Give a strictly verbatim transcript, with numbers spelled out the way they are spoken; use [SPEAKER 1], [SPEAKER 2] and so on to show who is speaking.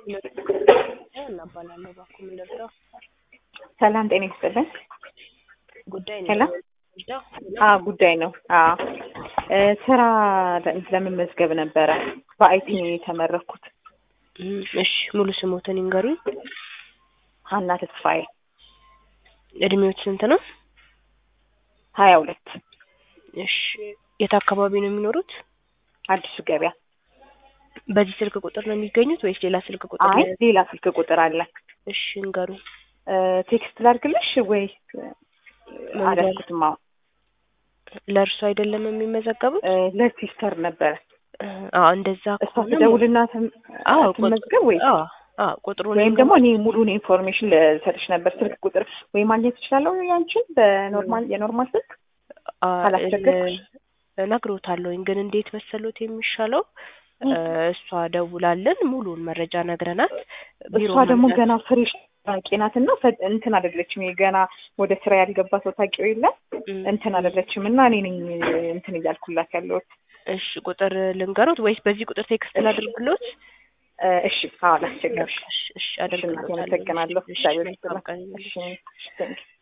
[SPEAKER 1] እናባላለሁ ባኩ ምን ልርዳው?
[SPEAKER 2] ሰላም ጤና ይስጥልኝ።
[SPEAKER 1] ጉዳይ ነው።
[SPEAKER 2] ሄሎ አዎ ጉዳይ ነው። አዎ እ ስራ ለመመዝገብ ነበረ። በአይቲ ነው የተመረኩት።
[SPEAKER 1] እሺ ሙሉ ስሞትን ይንገሩኝ።
[SPEAKER 2] ሀና ተስፋዬ።
[SPEAKER 1] እድሜዎት ስንት ነው?
[SPEAKER 2] ሀያ ሁለት
[SPEAKER 1] እሺ የት አካባቢ ነው የሚኖሩት?
[SPEAKER 2] አዲስ ገበያ።
[SPEAKER 1] በዚህ ስልክ ቁጥር ነው የሚገኙት ወይስ ሌላ ስልክ ቁጥር?
[SPEAKER 2] አይ ሌላ ስልክ ቁጥር አለ።
[SPEAKER 1] እሺ እንገሩኝ።
[SPEAKER 2] እ ቴክስት ላድርግልሽ ወይስ አላልኩትም? አዎ
[SPEAKER 1] ለእርሱ አይደለም የሚመዘገቡት?
[SPEAKER 2] እ ለሲስተር ነበረ።
[SPEAKER 1] አዎ እንደዛ
[SPEAKER 2] እሷ ትደውልና ትመዝገብ ወይ?
[SPEAKER 1] አዎ አዎ ቁጥሩን
[SPEAKER 2] ወይም ደግሞ እኔ ሙሉን ኢንፎርሜሽን ልሰጥሽ ነበር። ስልክ ቁጥር ወይ ማግኘት እችላለሁ ያንቺን በኖርማል የኖርማል ስልክ አላስቸገርኩሽ?
[SPEAKER 1] እነግሮታለሁኝ ግን እንዴት መሰሎት የሚሻለው እሷ ደውላለን ሙሉን መረጃ ነግረናት ቢሮ
[SPEAKER 2] እሷ ደግሞ ገና ፍሬሽ ታውቂናትና እንትን አይደለችም። ገና ወደ ስራ ያልገባ ሰው ታውቂው የለ እንትን አይደለችም እና እኔ ነኝ እንትን እያልኩላት ያለሁት።
[SPEAKER 1] እሺ ቁጥር ልንገሩት ወይስ በዚህ ቁጥር ቴክስት ላድርግሎት?
[SPEAKER 2] እሺ አዎ ላስቸግርሽ።
[SPEAKER 1] እሺ አደርግልሻለሁ።
[SPEAKER 2] አመሰግናለሁ። እሺ